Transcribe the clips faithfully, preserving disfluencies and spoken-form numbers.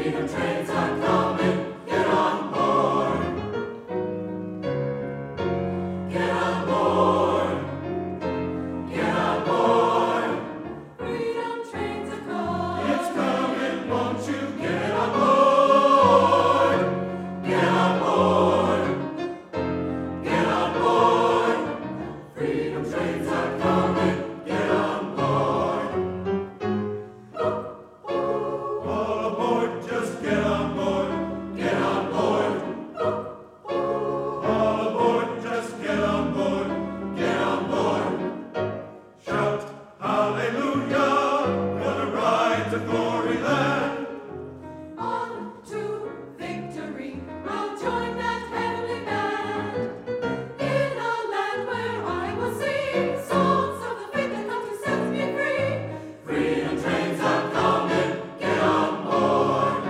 Freedom trains are coming, get on board. Get on board. Get on board. Freedom trains are coming. It's coming, won't you get on board? Get on board. Get on board. Freedom trains are coming, get on board. All aboard, just get on board. Get on board. All aboard, just get on board. Get on board. Shout hallelujah, gonna ride to glory land. On to victory, I'll join that heavenly band. In a land where I will sing songs of the faith that comes to set me free. Freedom trains are coming, get on board.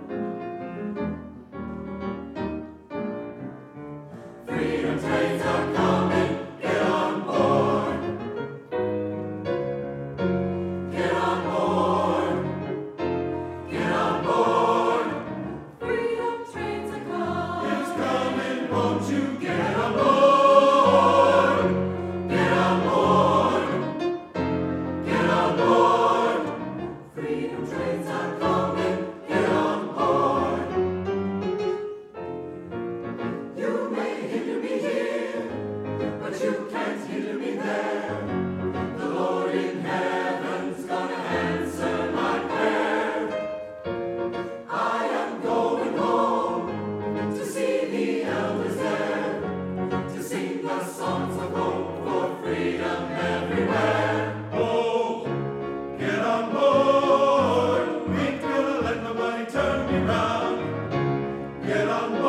Freedom trains are coming, get on board. Get on board. Get on board. Freedom trains are coming. It's coming, won't you get on board? Get on board. Get on board. Freedom trains are coming, get on board. You may hinder me here, but you can't hinder me there. The Lord in heaven's gonna answer my prayer. I am going home to see the elders there, to sing the songs of hope for freedom everywhere. Oh, get on board. Ain't gonna let nobody turn me round. Get on